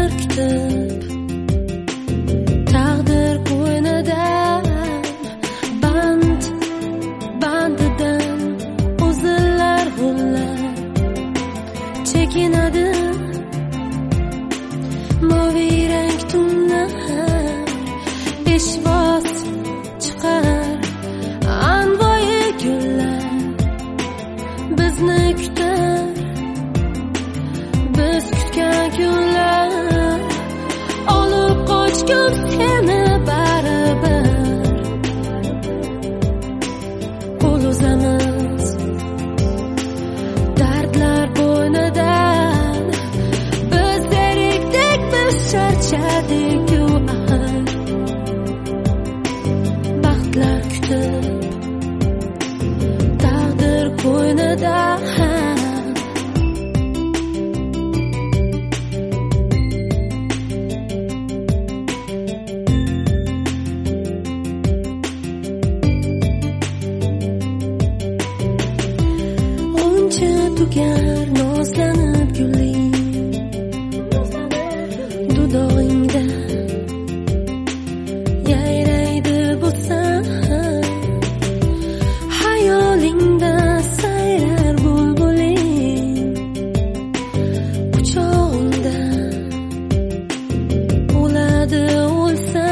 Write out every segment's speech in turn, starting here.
kutib taqdir qo'ynidan bandidan o'zlar g'ullar chekinadi moviy rang tunlar peshvoz chiqar anvoyi gullar bizni kutar biz kutgan kunlar olib qochgum seni baribir qo'l uzamiz dardlar bo'ynidan biz zerikdik biz charchadik-ku baxtlar kutib taqdir qo'ynidan tugar nozlanib guling dudog'ingda yayraydi bo'lsa xayolingda sayrar bulbuling quchog'ingda o'ladi o'lsa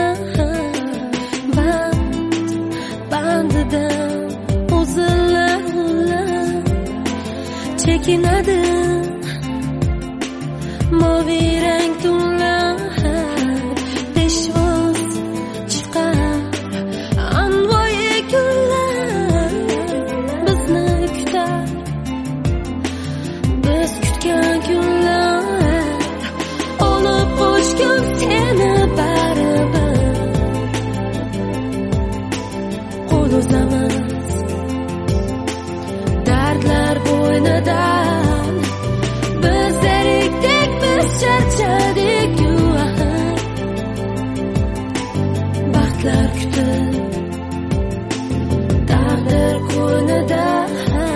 bandida o'zillar chekinadi moviy rang tunlar peshvoz chiqar anvoyi gullar bizni kutar biz kutgan kunlar olib qochgum seni baribir qo'l uzamiz dardlar bo'ynidan biz zerikdik biz charchadik-ku baxtlar kutib taqdir qo'ynidan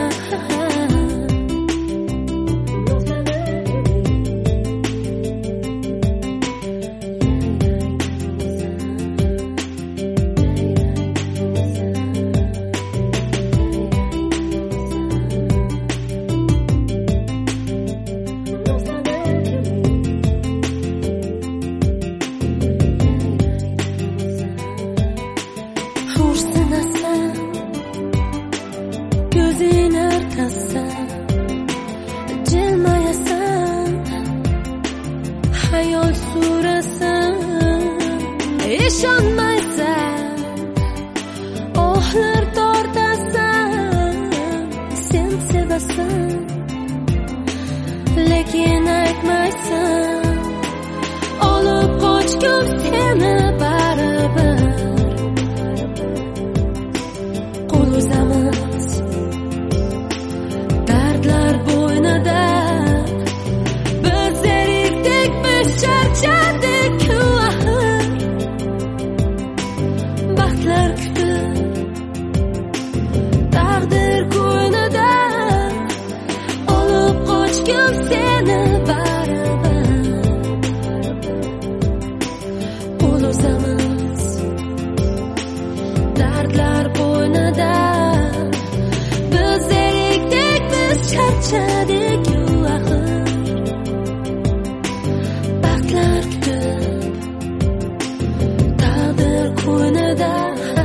ko'zing arkasdan jilmayasan xayol surasan ishonmaysan ohlar tortasan sen sevasan lekin aytmaysan olib qochgum seni baribir qo'l uzamiz dardlar bo'ynidan biz zerikdik biz charchadik-ku baxtlar kutib taqdir qo'ynidan olib qochgum seni baribir qo'l uzamiz dardlar bo'ynidan biz zerikdik biz charchadik-ku baxtlar kutib taqdir qo'ynidan